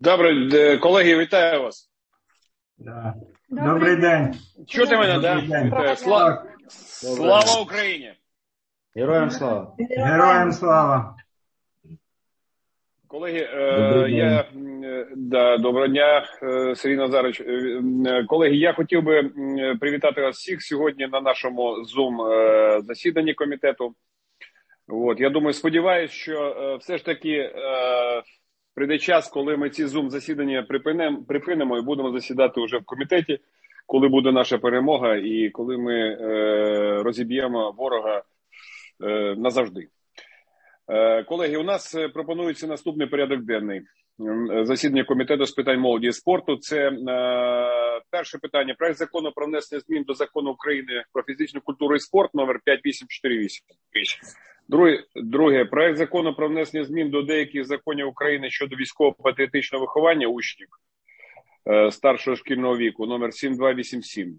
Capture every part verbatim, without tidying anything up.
Добре, д- колеги, вітаю вас. Да. Добрий день. Чути мене, Добрий да? день. Вітаю. Сла... Слава Україні! Героям слава! Героям слава. Колеги, е, Добрий я, е, да, доброго дня, е, Сергій Назарович. Е, е, колеги, я хотів би м, привітати вас всіх сьогодні на нашому Zoom е, засіданні комітету. От, я думаю, сподіваюся, що е, все ж таки е, прийде час, коли ми ці Zoom засідання припинемо, припинимо і будемо засідати вже в комітеті, коли буде наша перемога і коли ми е, розіб'ємо ворога е, назавжди. Е, колеги, у нас пропонується наступний порядок денний. Засідання комітету з питань молоді і спорту. Це е, перше питання. Проект закону про внесення змін до закону України про фізичну культуру і спорт номер п'ять вісім чотири вісім. Друге, друге, проект закону про внесення змін до деяких законів України щодо військово-патріотичного виховання учнів е, старшого шкільного віку номер сім два вісім сім.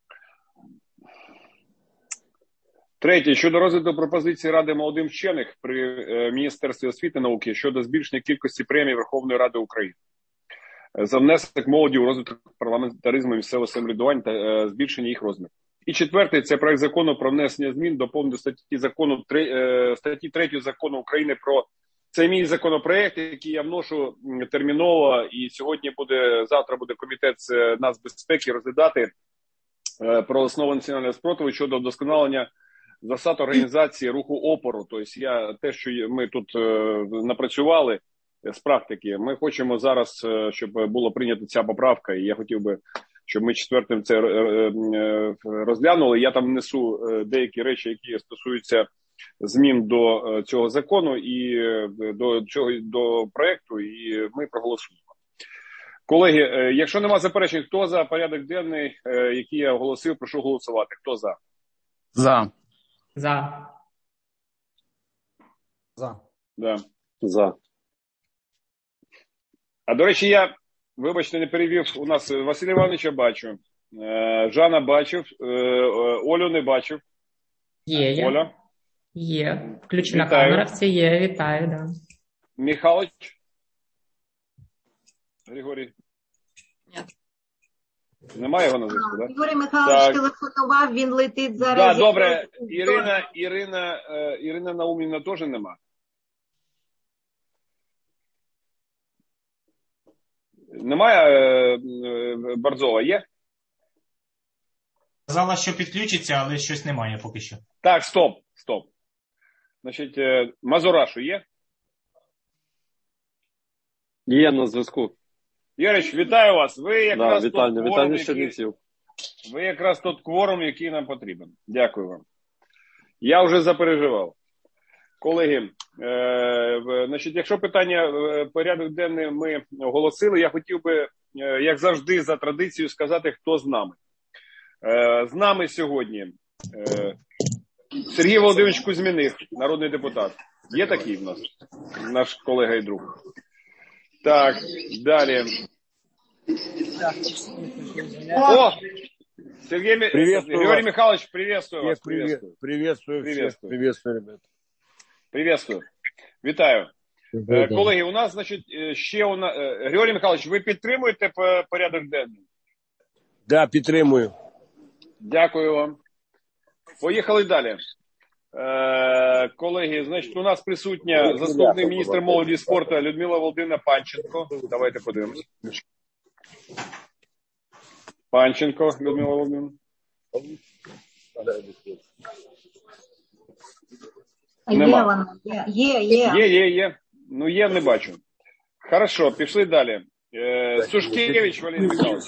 Третє, щодо розгляду пропозиції Ради молодим вчених при е, Міністерстві освіти і науки щодо збільшення кількості премій Верховної Ради України. За внесок молоді у розвиток парламентаризму, місцевого самоврядування та е, збільшення їх розміру. І четверте, це проект закону про внесення змін до повної статті закону е, статті третьої закону України про це мій законопроект, який я вношу терміново, і сьогодні буде, завтра буде комітет з нацбезпеки розглядати е, про основи національного спротиву щодо вдосконалення засад організації руху опору. Тобто я те, що ми тут е, напрацювали з практики, ми хочемо зараз, е, щоб була прийнята ця поправка, і я хотів би, щоб ми четвертим це розглянули. Я там внесу деякі речі, які стосуються змін до цього закону і до цього до проекту, і ми проголосуємо. Колеги, якщо нема заперечень, хто за порядок денний, який я оголосив, прошу голосувати. Хто за? За. За. За. Да. За. А до речі, я, вибачте, не перевів, у нас Василя Івановича бачу, Жана бачив, Олю не бачив. Є, є. Оля. Є. Включена Вітаю. камера, всі є, вітаю, да. Михайлович? Григорій? Ні. Немає його на зв'язку, так? Григорій Михайлович Так. телефонував, він летить Так, зараз. да, добре. Ірина, Ірина, е, Ірина Наумівна теж нема? Немає е, е, Борзова, є? Казала, що підключиться, але щось немає поки що. Так, стоп, стоп. Значить, е, Мазурашу є? Є на зв'язку. Юрич, вітаю вас. Ви Да, якраз вітання, тот кворум, вітання який, Чернівців. ви якраз тот кворум, який нам потрібен. Дякую вам. Я вже запереживав. Колеги, е, в- значить, якщо питання е, порядок денний ми оголосили, я хотів би, е, як завжди, за традицією сказати, хто з нами. Е, з нами сьогодні е, Сергій Володимирович Кузьміних, народний депутат. Є такий в нас? Наш колега і друг. Так, далі. О! Сергей Ми- Приветствую Григорий вас. Михайлович, приветствую вас. Всех привет, Приветствую. приветствую, всех, Приветствую. приветствую, ребят. Приветствую. Вітаю. Е, Колеги, у нас, значить, е, ще у нас... е, Григорій Михайлович, ви підтримуєте по- порядок денний? Да, підтримую. Дякую вам. Поїхали далі. Е, колеги, значить, у нас присутня заступник міністра молоді і спорту Людмила Володимирівна Панченко. Давайте подивимось. Панченко Людмила Володимирівна. Є Нема. вона, є, є, є. Є, є, є. Ну, є, не бачу. Хорошо, пішли далі. Е, Сушкевич Валерій Михайлович.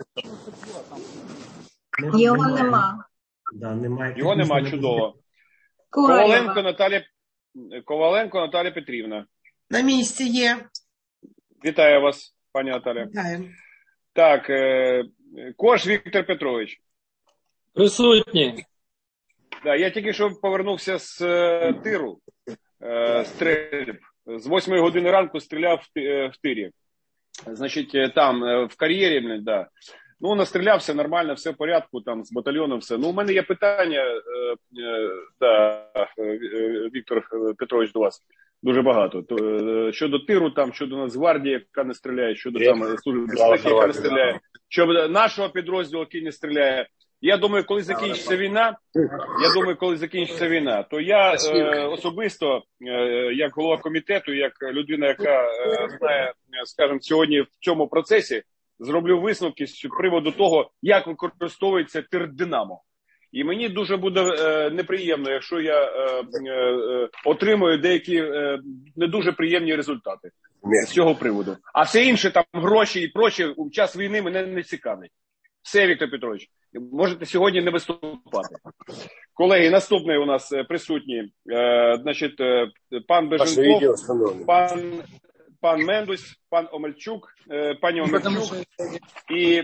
Його нема. Да, немає. Його нема, чудово. Коваленко Коваленко. Наталя, Коваленко Наталя Петрівна. На місці є. Вітаю вас, пані Наталя. Вітаю. Так, е, Кош Віктор Петрович. Присутні. Да, я тільки що повернувся з е, тиру, е, стрельб. З восьмої години ранку стріляв в, ти- е, в тирі. Значить, е, там, е, в кар'єрі, блін, да. Ну, настрілявся нормально, все в порядку, там, з батальйоном все. Ну, у мене є питання, е, е, да, е, Віктор Петрович, до вас. Дуже багато. То, е, щодо тиру, там, щодо Нацгвардії, яка не стріляє, щодо там Служби безпеки, яка не стріляє, щодо нашого підрозділу, який не стріляє. Я думаю, коли закінчиться війна, я думаю, коли закінчиться війна, то я е, особисто, е, як голова комітету, як людина, яка е, знає, скажімо, сьогодні в цьому процесі, зроблю висновки з приводу того, як використовується тир Динамо. І мені дуже буде е, неприємно, якщо я е, е, отримую деякі е, не дуже приємні результати з цього приводу. А все інше, там гроші і прочі, у час війни мене не цікавить. Все, Віктор Петрович, можете сьогодні не виступати. Колеги, наступний у нас присутній, е, значить, е, пан Беженков, пан, пан Мендусь, пан Омельчук, е, пані Омельчук. І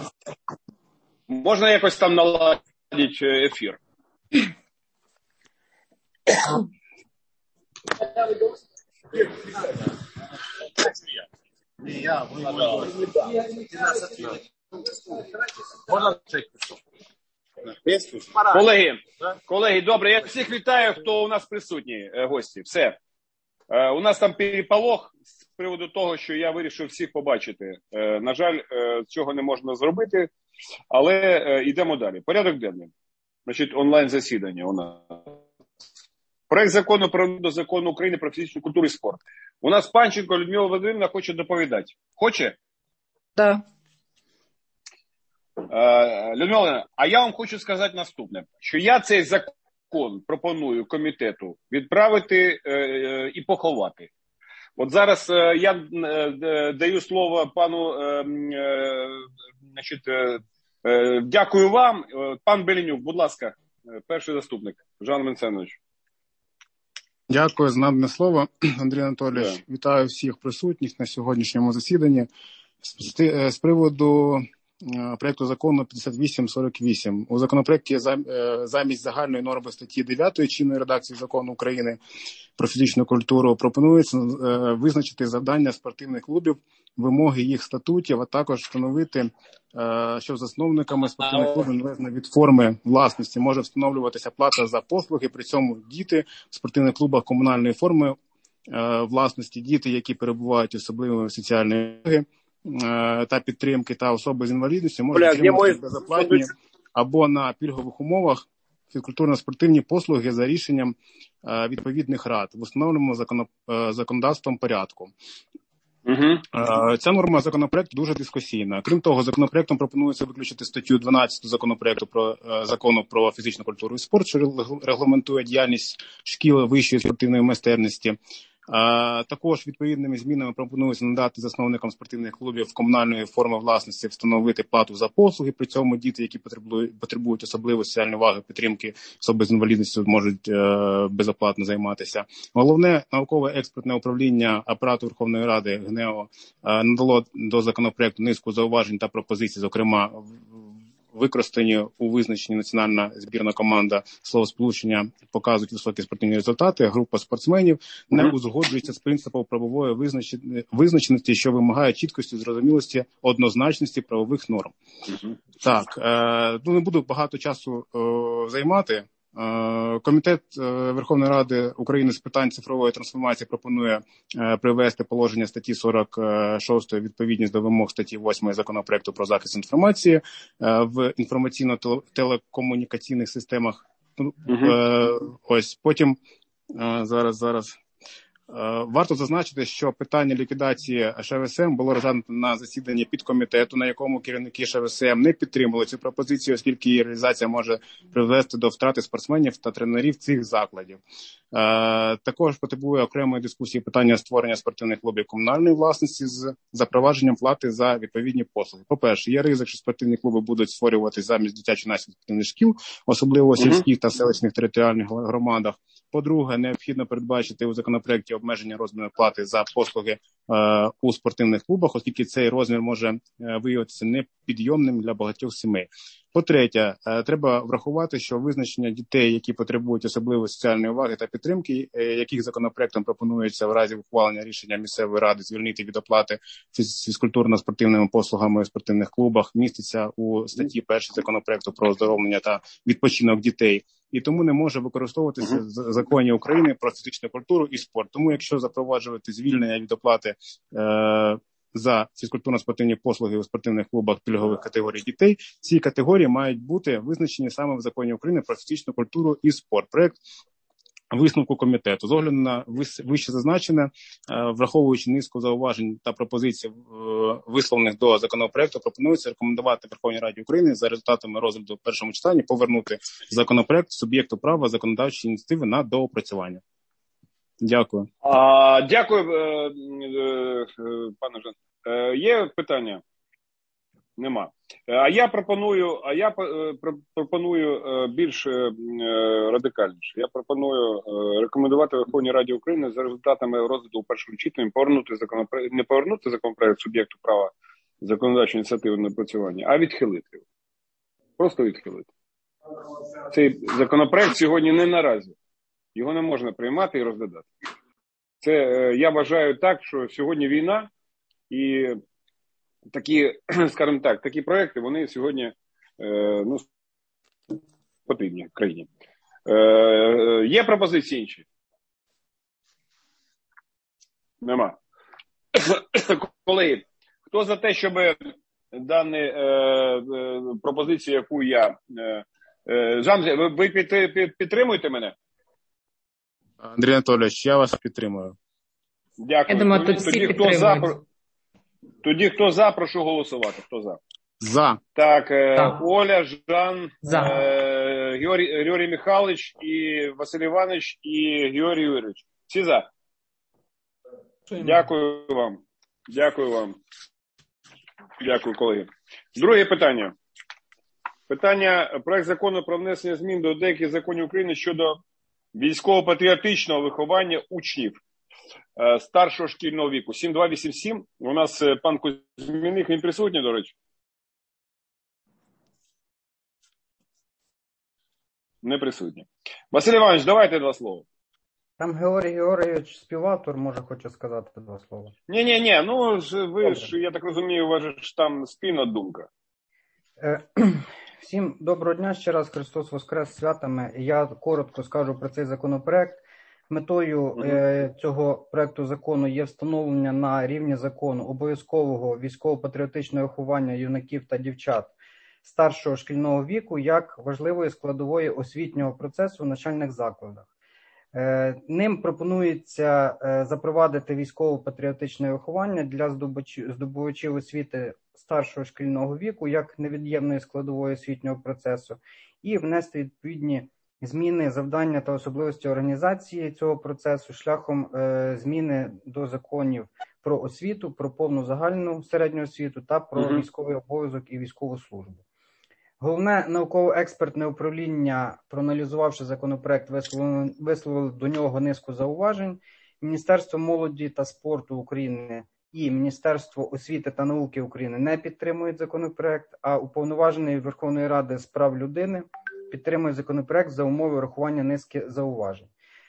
можна якось там наладити ефір. Колеги, колеги, добре, я всіх вітаю, хто у нас присутні, гості. Все. У нас там переполох з приводу того, що я вирішив всіх побачити. На жаль, цього не можна зробити, але йдемо далі. Порядок денний. Значить, онлайн-засідання у нас. Проект закону про до закону України про фізичну культуру і спорт. У нас Панченко Людмила Володимирівна хоче доповідати. Хоче? Так. Да. Людмила Володимирівна, а я вам хочу сказати наступне, що я цей закон пропоную комітету відправити е, і поховати. От зараз е, я е, даю слово пану, е, е, значить, е, е, дякую вам. Пан Беленюк, будь ласка, перший заступник, Жан Венсенович. Дякую за надане слово, Андрій Анатолійович. Yeah. Вітаю всіх присутніх на сьогоднішньому засіданні. З, з приводу проєкту закону п'ятдесят вісім сорок вісім. У законопроекті замість загальної норми статті дев'ятої чинної редакції закону України про фізичну культуру пропонується визначити завдання спортивних клубів, вимоги їх статутів, а також встановити, що засновниками спортивних клубів незалежно від форми власності може встановлюватися плата за послуги, при цьому діти в спортивних клубах комунальної форми власності, діти, які перебувають особливої соціальної вимоги та підтримки, та особи з інвалідністю можуть отримати безоплатні або на пільгових умовах фізкультурно-спортивні послуги за рішенням відповідних рад в установленому законодавством порядку. Uh-huh. Ця норма законопроекту дуже дискусійна. Крім того, законопроектом пропонується виключити статтю дванадцять законопреекту про закону про фізичну культуру і спорт, що регламентує діяльність шкіл вищої спортивної майстерності. А, також відповідними змінами пропонується надати засновникам спортивних клубів комунальної форми власності встановити плату за послуги. При цьому діти, які потребують, потребують особливої соціальної уваги, підтримки, особи з інвалідністю можуть е, безоплатно займатися. Головне науково-експертне управління апарату Верховної Ради ГНЕО е, надало до законопроекту низку зауважень та пропозицій, зокрема використані у визначенні національна збірна команда словосполучення показують високі спортивні результати, група спортсменів не узгоджується з принципом правової визначеності, що вимагає чіткості, зрозумілості, однозначності правових норм. Uh-huh. Так, е, ну не буду багато часу е, займати. Комітет Верховної Ради України з питань цифрової трансформації пропонує привести положення статті сорок шість відповідність до вимог статті восьмої законопроекту про захист інформації в інформаційно-телекомунікаційних системах. Uh-huh. Ось потім зараз зараз. Варто зазначити, що питання ліквідації ШВСМ було розглянуто на засіданні підкомітету, на якому керівники ШВСМ не підтримали цю пропозицію, оскільки її реалізація може привести до втрати спортсменів та тренерів цих закладів. Також потребує окремої дискусії питання створення спортивних клубів комунальної власності з запровадженням плати за відповідні послуги. По-перше, є ризик, що спортивні клуби будуть створювати замість дитячо-юнацьких спортивних шкіл, особливо у сільських та селищних територіальних громадах. По-друге, необхідно передбачити у законопроекті обмеження розміру плати за послуги е, у спортивних клубах, оскільки цей розмір може е, виявитися непідйомним для багатьох сімей. По-третє, треба врахувати, що визначення дітей, які потребують особливої соціальної уваги та підтримки, яких законопроектом пропонується в разі ухвалення рішення місцевої ради звільнити від оплати фізкультурно-спортивними послугами у спортивних клубах, міститься у статті першої законопроекту про оздоровлення та відпочинок дітей. І тому не може використовуватися в законі України про фізичну культуру і спорт. Тому якщо запроваджувати звільнення від оплати е- за фізкультурно-спортивні послуги у спортивних клубах пільгових категорій дітей, ці категорії мають бути визначені саме в законі України про фізичну культуру і спорт. Проект висновку комітету. З огляду на вище зазначене, враховуючи низку зауважень та пропозицій, висловлених до законопроекту, пропонується рекомендувати Верховній Раді України за результатами розгляду в першому читанні повернути законопроект суб'єкту права законодавчої ініціативи на доопрацювання. Дякую. А, дякую, е, е, пане Жан. Е, є питання? Нема. А я пропоную, а я е, пропоную е, більш е, радикальніше. Я пропоную е, рекомендувати Верховній Раді України за результатами розгляду у першому читанні повернути законопроект, не повернути законопроект суб'єкту права законодавчої ініціативи на напрацювання, а відхилити його. Просто відхилити. Цей законопроект сьогодні не наразі. Його не можна приймати і розглядати. Це, я вважаю так, що сьогодні війна і такі, скажімо так, такі проекти, вони сьогодні ну, потрібні в країні. Є пропозиції інші? Нема. Колеги, хто за те, щоб дані пропозиції, яку я... Жан, ви, ви під, під, підтримуєте мене? Андрій Анатолійович, я вас підтримую. Дякую. Я думаю, тут тоді, всі хто за, підтримують. тоді хто за, прошу голосувати. Хто за? За. Так, За. Оля, Жан, За. Е, Георгій, Георгій Михайлович, і Василь Іванович, і Георгій Юрійович. Всі за? Дякую вам. Дякую вам. Дякую, колеги. Друге питання. Питання, проект закону про внесення змін до деяких законів України щодо військово-патріотичного виховання учнів е, старшого шкільного віку. сім два вісім сім. У нас е, пан Кузьміних, він присутній, до речі? Не присутній. Василь Іванович, давайте два слова. Там Георгій Георгійович, співавтор, може хоче сказати два слова. Ні-ні-ні, ну ж ви Добре. ж, я так розумію, у вас ж там спільна думка. Е, всім доброго дня, ще раз Христос Воскрес, святами. Я коротко скажу про цей законопроект. Метою mm-hmm. е, цього проекту закону є встановлення на рівні закону обов'язкового військово-патріотичного виховання юнаків та дівчат старшого шкільного віку як важливої складової освітнього процесу в навчальних закладах. Е, ним пропонується е, запровадити військово-патріотичне виховання для здобувачів, здобувачів освіти старшого шкільного віку як невід'ємної складової освітнього процесу і внести відповідні зміни, завдання та особливості організації цього процесу шляхом е, зміни до законів про освіту, про повну загальну середню освіту та про mm-hmm. військовий обов'язок і військову службу. Головне науково-експертне управління, проаналізувавши законопроект, висловило, висловило до нього низку зауважень. Міністерство молоді та спорту України і Міністерство освіти та науки України не підтримують законопроект, а Уповноважений Верховної Ради з прав людини підтримує законопроект за умови врахування низки зауважень.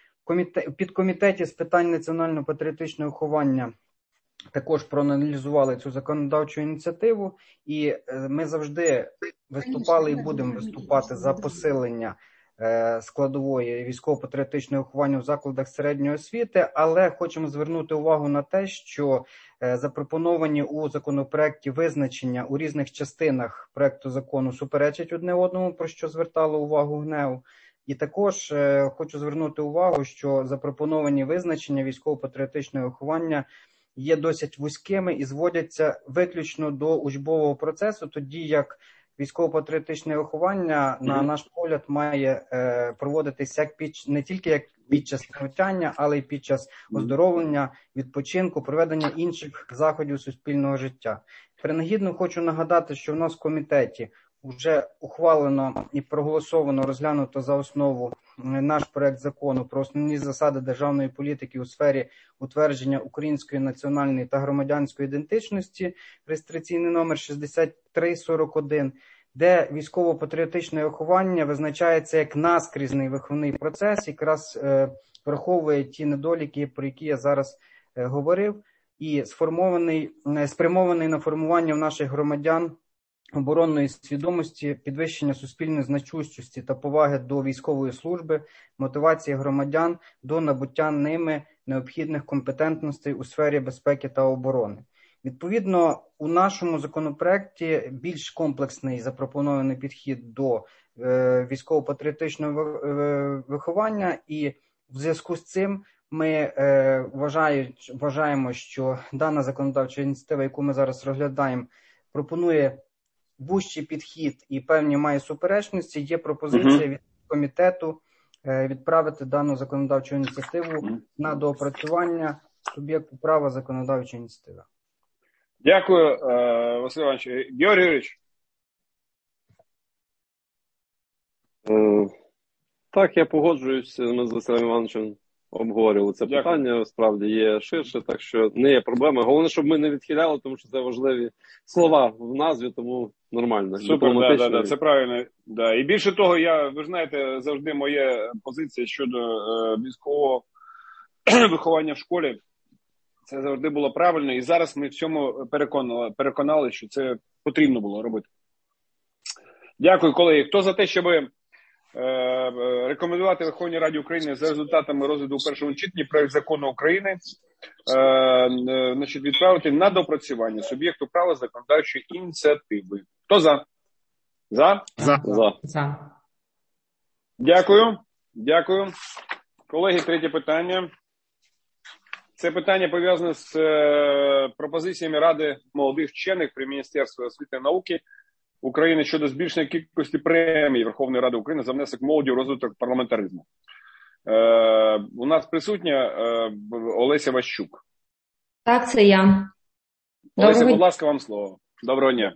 В підкомітеті з питань національно-патріотичного виховання також проаналізували цю законодавчу ініціативу, і ми завжди виступали і будемо виступати за посилення складової військово-патріотичного виховання в закладах середньої освіти, але хочемо звернути увагу на те, що запропоновані у законопроекті визначення у різних частинах проекту закону суперечать одне одному, про що звертало увагу ГНЕУ. І також хочу звернути увагу, що запропоновані визначення військово-патріотичного виховання є досить вузькими і зводяться виключно до учбового процесу, тоді як військово-патріотичне виховання, mm-hmm. на наш погляд, має е, проводитися як під, не тільки як під час навчання, але й під час оздоровлення, відпочинку, проведення інших заходів суспільного життя. Принагідно хочу нагадати, що в нас в комітеті вже ухвалено і проголосовано, розглянуто за основу наш проект закону про основні засади державної політики у сфері утвердження української національної та громадянської ідентичності, реєстраційний номер шістдесят три сорок один. де військово-патріотичне виховання визначається як наскрізний виховний процес, якраз е, враховує ті недоліки, про які я зараз е, говорив, і сформований, е, спрямований на формування в наших громадян оборонної свідомості, підвищення суспільної значущості та поваги до військової служби, мотивації громадян до набуття ними необхідних компетентностей у сфері безпеки та оборони. Відповідно, у нашому законопроекті більш комплексний запропонований підхід до е, військово-патріотичного виховання, і в зв'язку з цим ми е, вважають, вважаємо, що дана законодавча ініціатива, яку ми зараз розглядаємо, пропонує вужчий підхід і певні має суперечності. Є пропозиція uh-huh. від комітету е, відправити дану законодавчу ініціативу uh-huh. на доопрацювання суб'єкту права законодавчої ініціативи. Дякую, Василь Іванович. Георгій Юрійович. Так, я погоджуюся, ми з Василем Івановичем обговорювали це Дякую. питання, справді є ширше, так що не є проблеми. Головне, щоб ми не відхиляли, тому що це важливі слова в назві, тому нормально. Супер, да, да, да, це правильно. Да. І більше того, я, ви знаєте, завжди моя позиція щодо е, військового виховання в школі, це завжди було правильно, і зараз ми в цьому переконали, переконали, що це потрібно було робити. Дякую, колеги. Хто за те, щоб е, рекомендувати Верховній Раді України за результатами розгляду у першому читанні проект закону України е, е, значить, відправити на допрацювання суб'єкту права законодавчої ініціативи. Хто за? За? За. За. За. Дякую. Дякую. Колеги, третє питання. Це питання пов'язане з е, пропозиціями Ради молодих вчених при Міністерстві освіти і науки України щодо збільшення кількості премій Верховної Ради України за внесок молоді у розвиток парламентаризму. Е, у нас присутня е, Олеся Ващук. Так, це я. Олеся, Доброго... будь ласка, вам слово. Доброго дня.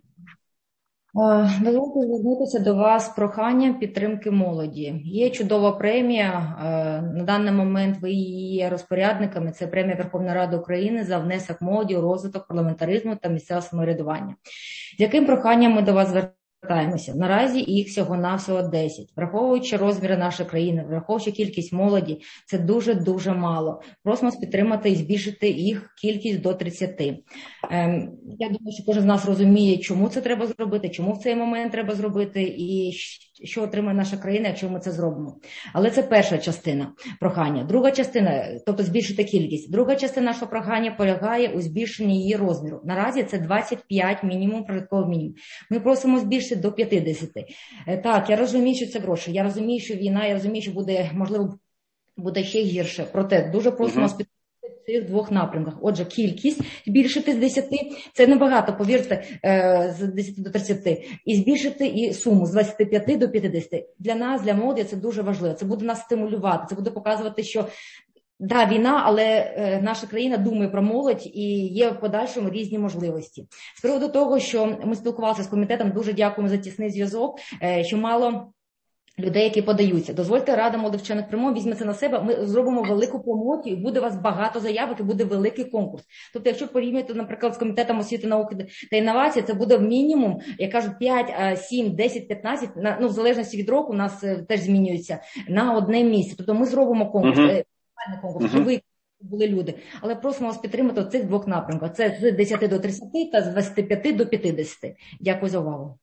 Дозвольте звернутися до вас з проханням підтримки молоді. Є чудова премія, на даний момент ви її є розпорядниками, це премія Верховної Ради України за внесок молоді у розвиток парламентаризму та місцевого самоврядування. З яким проханням ми до вас звертаємося? Наразі їх всього-навсього десять. Враховуючи розміри нашої країни, враховуючи кількість молоді, це дуже-дуже мало. Просимо спідтримати і збільшити їх кількість до тридцяти. Ем, я думаю, що кожен з нас розуміє, чому це треба зробити, чому в цей момент треба зробити і що отримає наша країна, якщо ми це зробимо. Але це перша частина прохання. Друга частина, тобто збільшити кількість. Друга частина нашого прохання полягає у збільшенні її розміру. Наразі це двадцять п'ять мінімум, прожитковий мінімум. Ми просимо збільшити до п'ятдесят. Так, я розумію, що це гроші. Я розумію, що війна, я розумію, що буде, можливо, буде ще гірше. Проте дуже просимо uh-huh. в цих двох напрямках. Отже, кількість збільшити з десяти, це небагато, повірте, з десяти до тридцяти, і збільшити і суму з двадцяти п'яти до п'ятдесяти. Для нас, для молоді, це дуже важливо. Це буде нас стимулювати, це буде показувати, що да, війна, але е, наша країна думає про молодь і є в подальшому різні можливості. З приводу того, що ми спілкувалися з комітетом, дуже дякуємо за тісний зв'язок, е, що мало людей, які подаються. Дозвольте, Рада молодих вчених при МО візьме це на себе, ми зробимо велику промоцію, і буде у вас багато заявок, і буде великий конкурс. Тобто, якщо порівнювати, наприклад, з Комітетом освіти, науки та інновацій, це буде в мінімум, я кажу, п'ять, сім, десять, п'ятнадцять, ну, в залежності від року, у нас теж змінюється, на одне місце. Тобто, ми зробимо конкурс. Uh-huh. конкурс, щоб ви були люди. Але просимо вас підтримати в цих двох напрямках. Це з десяти до тридцяти та з двадцяти п'яти до п'ятдесяти. Дякую за увагу.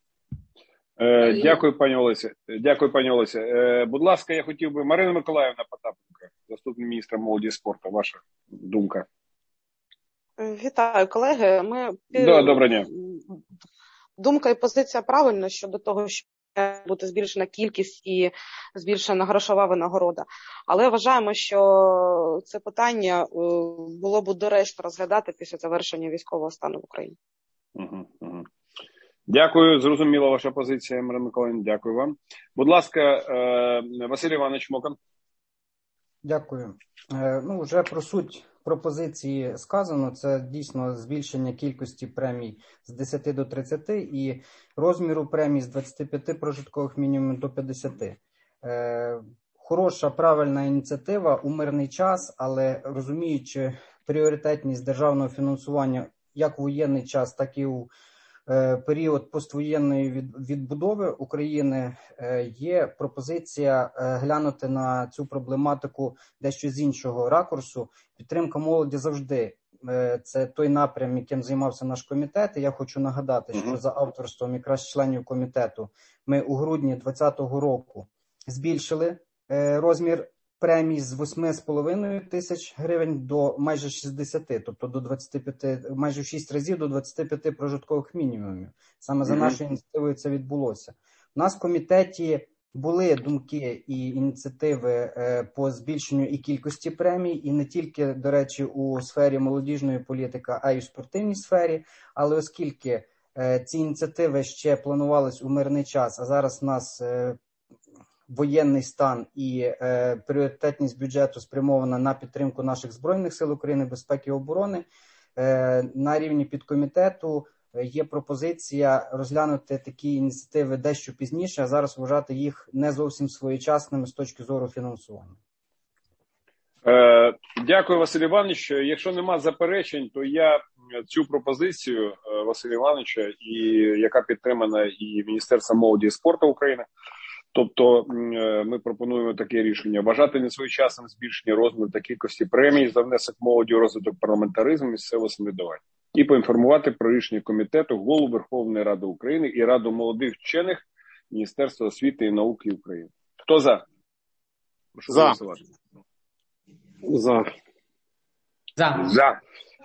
Е, дякую, пані Олесі. Дякую, пані Олесі. Е, будь ласка, я хотів би, Марина Миколаївна Потапенко, заступник міністра молоді і спорту, ваша думка. Вітаю, колеги. Ми... Да, доброго дня. Думка і позиція правильна щодо того, що має бути збільшена кількість і збільшена грошова винагорода. Але вважаємо, що це питання було б доречно розглядати після завершення військового стану в Україні. Угу, угу. Дякую, зрозуміла ваша позиція, Марина Миколаївна, дякую вам. Будь ласка, Василь Іванович Мокан. Дякую. Ну, вже про суть пропозиції сказано, це дійсно збільшення кількості премій з десяти до тридцяти і розміру премій з двадцяти п'яти прожиткових мінімумів до п'ятдесяти. Хороша, правильна ініціатива у мирний час, але розуміючи пріоритетність державного фінансування як у воєнний час, так і у період поствоєнної відбудови України, є пропозиція глянути на цю проблематику дещо з іншого ракурсу. Підтримка молоді завжди – це той напрям, яким займався наш комітет. І я хочу нагадати, що за авторством якраз членів комітету ми у грудні двадцятого року збільшили розмір премій з восьми з половиною тисяч гривень до майже шістдесяти, тобто до двадцяти п'яти, майже в шість разів до двадцяти п'яти прожиткових мінімумів. Саме за нашою ініціативою це відбулося. У нас в комітеті були думки і ініціативи по збільшенню і кількості премій, і не тільки, до речі, у сфері молодіжної політики, а й у спортивній сфері. Але оскільки ці ініціативи ще планувались у мирний час, а зараз у нас воєнний стан і е, пріоритетність бюджету спрямована на підтримку наших Збройних сил України, безпеки і оборони, е, на рівні підкомітету є пропозиція розглянути такі ініціативи дещо пізніше, а зараз вважати їх не зовсім своєчасними з точки зору фінансування. Е, дякую, Василь Іванович. Якщо нема заперечень, то я цю пропозицію Василя Івановича, і яка підтримана і Міністерством молоді і спорту України, тобто ми пропонуємо таке рішення: вважати несвоєчасним збільшення розміру та кількості премій за внесок молоді у розвиток парламентаризму, місцевого самоврядування, і поінформувати про рішення комітету Голову Верховної Ради України і Раду молодих вчених Міністерства освіти і науки України. Хто за? Прошу за. голосувати. За. За. За.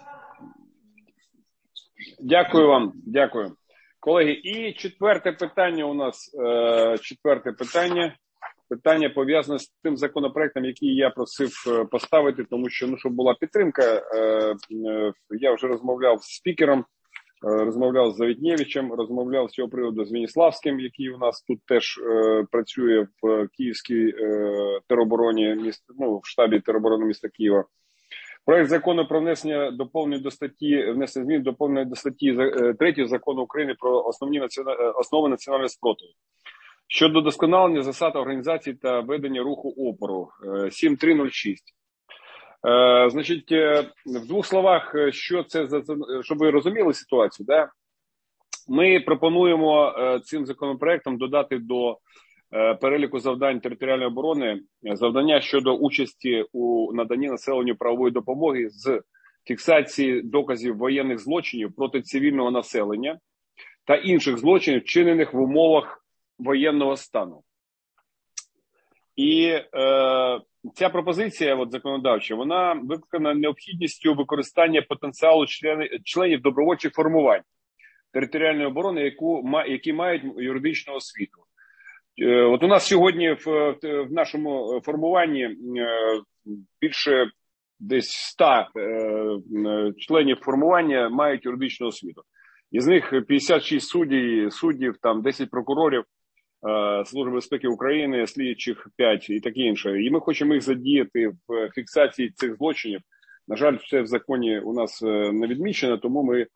Дякую вам. Дякую. Колеги, і четверте питання у нас, е, четверте питання, питання пов'язане з тим законопроектом, який я просив поставити, тому що, ну, щоб була підтримка, е, е, я вже розмовляв з спікером, е, розмовляв з Завітнєвичем, розмовляв з цього приводу з Веніславським, який у нас тут теж е, працює в Київській е, теробороні, міст, ну, в штабі тероборони міста Києва. Проект закону про внесення доповнень до статті, внесення змін доповнення до статті третьої закону України про основні націона... основи національного спротиву щодо досконалення засад організації та ведення руху опору сім три нуль шість. Е, значить, в двох словах, що це за, щоб ви розуміли ситуацію, да? Ми пропонуємо цим законопроектом додати до переліку завдань територіальної оборони завдання щодо участі у наданні населенню правової допомоги з фіксації доказів воєнних злочинів проти цивільного населення та інших злочинів, вчинених в умовах воєнного стану. І е, ця пропозиція от, законодавча, вона викликана необхідністю використання потенціалу члени, членів добровольчих формувань територіальної оборони, яку, які мають юридичну освіту. От у нас сьогодні в, в нашому формуванні більше десь ста членів формування мають юридичну освіту. Із них п'ятдесят шість суддів, суддів, там десять прокурорів, Служби безпеки України, слідчих п'ять і таке інше. І ми хочемо їх задіяти в фіксації цих злочинів. На жаль, все в законі у нас не відмічено, тому ми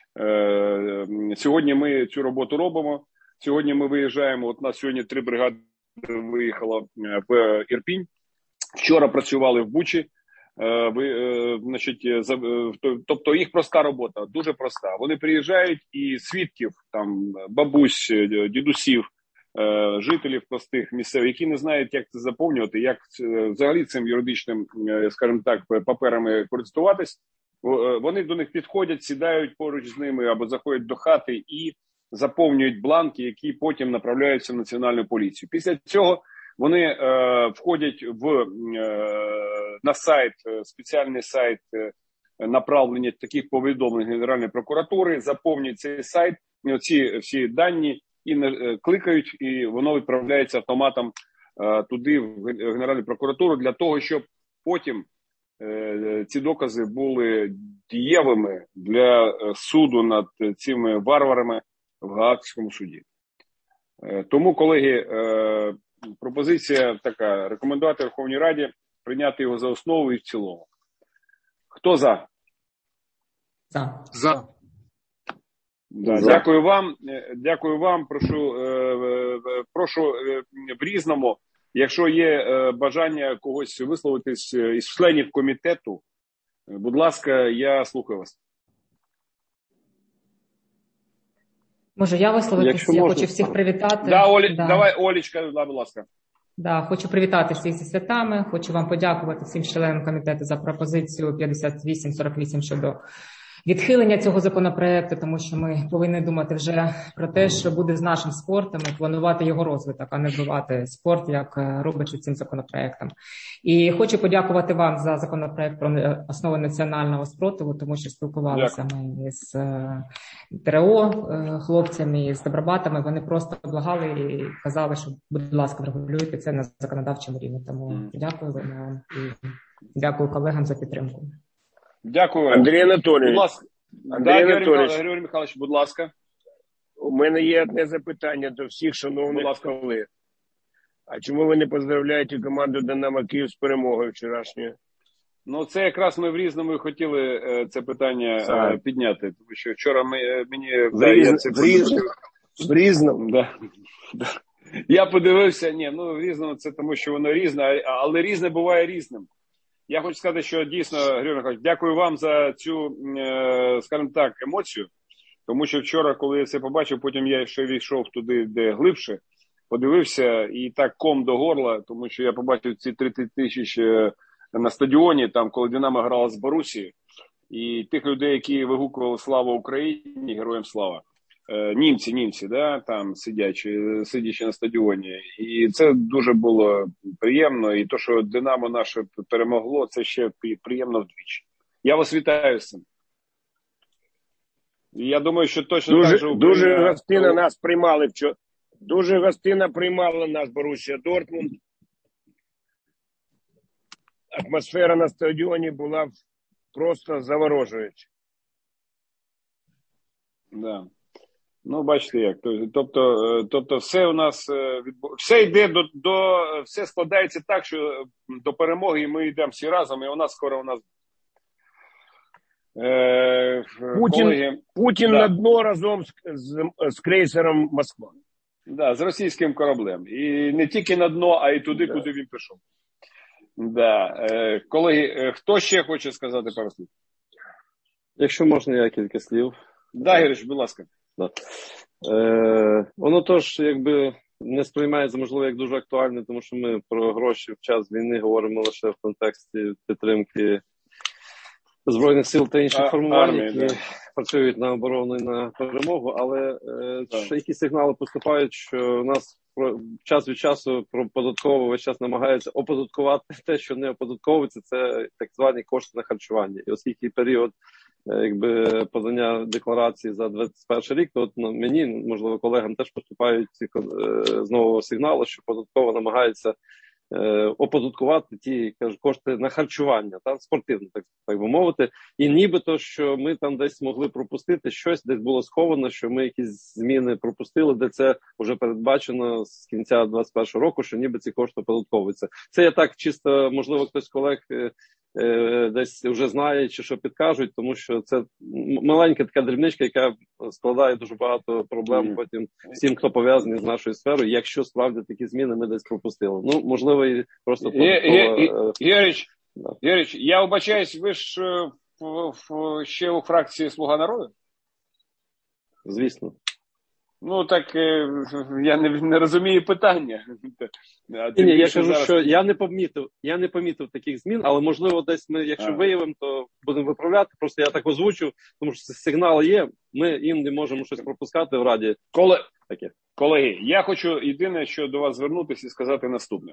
сьогодні ми цю роботу робимо. Сьогодні ми виїжджаємо, от у нас сьогодні три бригади виїхало в Ірпінь, вчора працювали в Бучі, ви, значить, тобто їх проста робота, дуже проста. Вони приїжджають і свідків, там, бабусь, дідусів, жителів простих місцевих, які не знають, як це заповнювати, як взагалі цим юридичним, скажімо так, паперами користуватись, вони до них підходять, сідають поруч з ними або заходять до хати і заповнюють бланки, які потім направляються в Національну поліцію. Після цього вони е, входять в, е, на сайт, спеціальний сайт е, направлення таких повідомлень Генеральної прокуратури, заповнюють цей сайт, ці всі дані, і е, кликають, і воно відправляється автоматом е, туди, в Генеральну прокуратуру, для того, щоб потім е, ці докази були дієвими для суду над цими варварами в Гаазькому суді. Тому, колеги, пропозиція така: рекомендувати Верховній Раді прийняти його за основу і в цілому. Хто за? За. За. Да, за. Дякую вам. Дякую вам. Прошу, прошу в різному, якщо є бажання когось висловитись із членів комітету, будь ласка, я слухаю вас. Може, я висловитися? Якщо Я можна. хочу всіх привітати. Да, Олі, Да. Давай, Олечка, будь ласка. Да, хочу привітати всіх зі святами. Хочу вам подякувати всім членам комітету за пропозицію п'ятдесят вісім сорок вісім щодо відхилення цього законопроекту, тому що ми повинні думати вже про те, що буде з нашим спортом, і планувати його розвиток, а не вбивати спорт, як робиться цим законопроектом. І хочу подякувати вам за законопроект про основи національного спротиву, тому що спілкувалися Дякую. ми з ТРО хлопцями, з добробатами. Вони просто благали і казали, що, будь ласка, врегулюйте це на законодавчому рівні. Тому mm. дякую вам і дякую колегам за підтримку. Дякую. Андрій Анатолійович. Будь ласка. Андрій да, Анатолійович. Григорій Михайлович, будь ласка. У мене є одне запитання до всіх шановних колег. А чому ви не поздравляєте команду «Динамо Київ» з перемогою вчорашньою? Ну, це якраз ми в Різному хотіли це питання так. підняти. Тому що вчора ми, мені... В, да, різ... я це в, різ... в Різному? Да. Да. Я подивився, ні, ну в Різному це тому, що воно різне, але різне буває різним. Я хочу сказати, що дійсно, Григорій Михайлович, дякую вам за цю, скажімо так, емоцію. Тому що вчора, коли я це побачив, потім я ще війшов туди, де глибше, подивився і так ком до горла, тому що я побачив ці тридцять тисяч на стадіоні, там, коли Динамо грала з Борусією, і тих людей, які вигукували «Слава Україні», «Героям слава». Німці, німці, да, там сидячи, сидячи на стадіоні. І це дуже було приємно. І то, що Динамо наше перемогло, це ще приємно вдвічі. Я вас вітаю з цим. І я думаю, що точно дуже, так же Україна... Дуже гостинно нас приймали вчора. Дуже гостинно приймала нас Борусія Дортмунд. Атмосфера на стадіоні була просто заворожуюча. Да. Ну, бачите як. Тобто, тобто все у нас все йде до, до все складається так, що до перемоги ми йдемо всі разом, і у нас скоро у нас е, Путін, колеги... Путін да. на дно разом з, з, з крейсером Москва. Да, з російським кораблем. І не тільки на дно, а й туди, да. куди він пішов. Да. Е, колеги, хто ще хоче сказати пару слів? Якщо можна, я кілька слів. Да, Герич, будь ласка. Да. Е, воно тож, якби, не сприймається, можливо, як дуже актуальне, тому що ми про гроші в час війни говоримо лише в контексті підтримки Збройних сил та інших а, формувань, армії, які да. працюють на оборону і на перемогу, але е, які сигнали поступають, що у нас про, час від часу про податково весь час намагається оподаткувати те, що не оподатковується, це так звані кошти на харчування. І оскільки період якби подання декларації за двадцять перший рік, то от ну, мені, можливо, колегам теж поступають ці е, знову сигнали, що податково намагається е, оподаткувати ті, кажуть, кошти на харчування, та спортивне, так, так би мовити, і нібито, що ми там десь могли пропустити щось, десь було сховано, що ми якісь зміни пропустили, де це вже передбачено з кінця двадцять першого року, що ніби ці кошти оподатковуються. Це я так чисто, можливо, хтось з колег е, десь вже знає, чи що підкажуть, тому що це маленька така дрібничка, яка складає дуже багато проблем mm. потім всім, хто пов'язаний з нашою сферою, якщо справді такі зміни ми десь пропустили. Ну, можливо, і просто... Герич, Герич, я вибачаюсь, ви ж в, в, ще у фракції «Слуга народу»? Звісно. Ну, так я не, не розумію питання. Ні, ні, я кажу, зараз... що я не помітив, я не помітив таких змін, але можливо десь ми, якщо а. виявимо, то будемо виправляти. Просто я так озвучив, тому що сигнали є, ми їм не можемо щось пропускати в Раді. Коли... Колеги, я хочу єдине, що до вас звернутися і сказати наступне.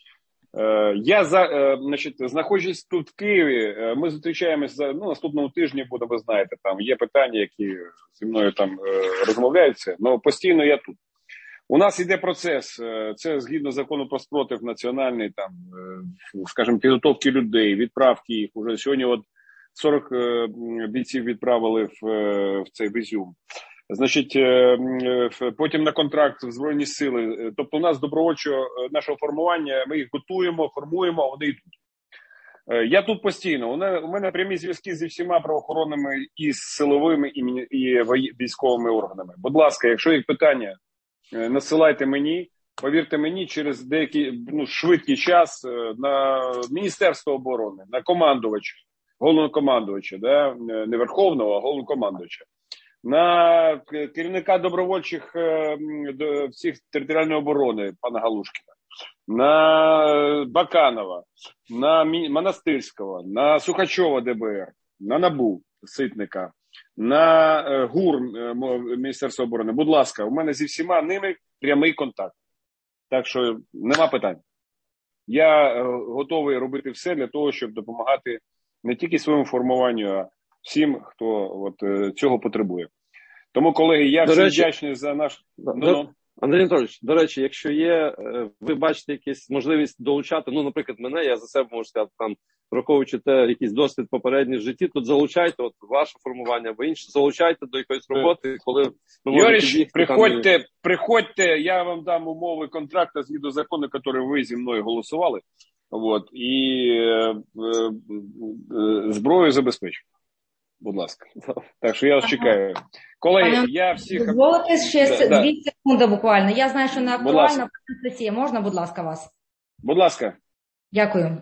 Я за, значить, знаходжусь тут в Києві, ми зустрічаємося за, ну, наступному тижні, буде, ви знаєте, там є питання, які зі мною там розмовляються, але постійно я тут. У нас йде процес, це згідно закону про спротив національний, там, скажімо, підготовки людей, відправки їх. Уже сьогодні от сорок бійців відправили в, в цей в Ізюм. Значить, потім на контракт в Збройні сили. Тобто у нас добровольчого нашого формування, ми їх готуємо, формуємо, а вони йдуть. Я тут постійно. У мене прямі зв'язки зі всіма правоохоронними і з силовими, і військовими органами. Будь ласка, якщо є питання, насилайте мені, повірте мені, через деякий ну, швидкий час на Міністерство оборони, на командувача, головнокомандувача, да? Не Верховного, а головнокомандувача. на керівника добровольчих всіх територіальної оборони пана Галушкіна, на Баканова, на Монастирського, на Сухачова ДБР, на НАБУ Ситника, на ГУР Міністерства оборони. Будь ласка, у мене зі всіма ними прямий контакт. Так що нема питань. Я готовий робити все для того, щоб допомагати не тільки своєму формуванню, а всім, хто от, цього потребує. Тому, колеги, я всім вдячний за наш... До... Андрій Анатолійович, до речі, якщо є, ви бачите якусь можливість долучати, ну, наприклад, мене, я за себе можу сказати, там, враховуючи те, якийсь досвід попередній в житті, тут залучайте, от, ваше формування або інше, залучайте до якоїсь роботи, коли ми Юрій, приходьте, там... приходьте, я вам дам умови контракту згідно закону, який ви зі мною голосували, от, і е, е, е, зброю забезпечу. Будь ласка. Так що я вас чекаю. Колеги, я всіх... Дозволите ще да, дві да. секунди буквально. Я знаю, що не актуально. Можна, будь ласка, вас? Будь ласка. Дякую.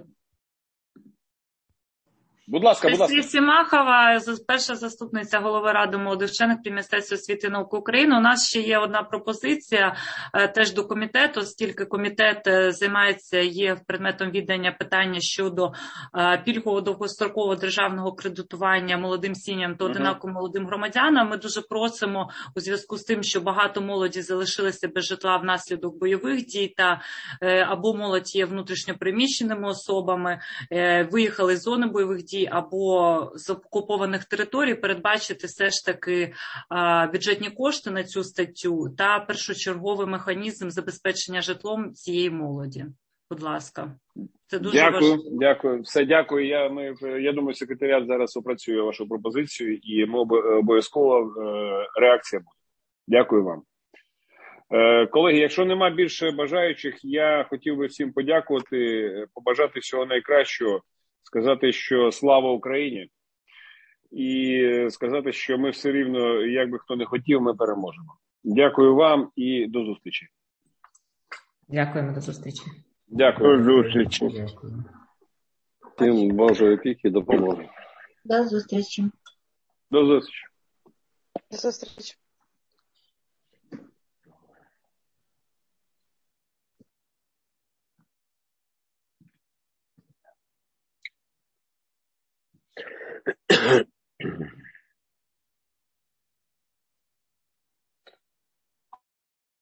Будь ласка, будь ласка. Сімахова, перша заступниця голови Ради молодих вчених при Міністерстві освіти і науки України. У нас ще є одна пропозиція теж до комітету, оскільки комітет займається, є предметом віддання питання щодо пільгового довгострокового державного кредитування молодим сім'ям та одинаково молодим громадянам. Ми дуже просимо у зв'язку з тим, що багато молоді залишилися без житла внаслідок бойових дій та або молодь є внутрішньо переміщеними особами, виїхали з зони бойових дій, або з окупованих територій, передбачити все ж таки а, бюджетні кошти на цю статтю та першочерговий механізм забезпечення житлом цієї молоді. Будь ласка. Це дуже дякую, важливо. Дякую. Все, дякую. Я, ми, я думаю, секретаріат зараз опрацює вашу пропозицію і ми обов'язково реакція буде. Дякую вам. Колеги, якщо нема більше бажаючих, я хотів би всім подякувати, побажати всього найкращого, сказати, що слава Україні, і сказати, що ми все рівно, як би хто не хотів, ми переможемо. Дякую вам і до зустрічі. Дякуємо, до зустрічі. Дякую. До зустрічі. Всім Божої опіки, допомоги. До зустрічі. До зустрічі. До зустрічі.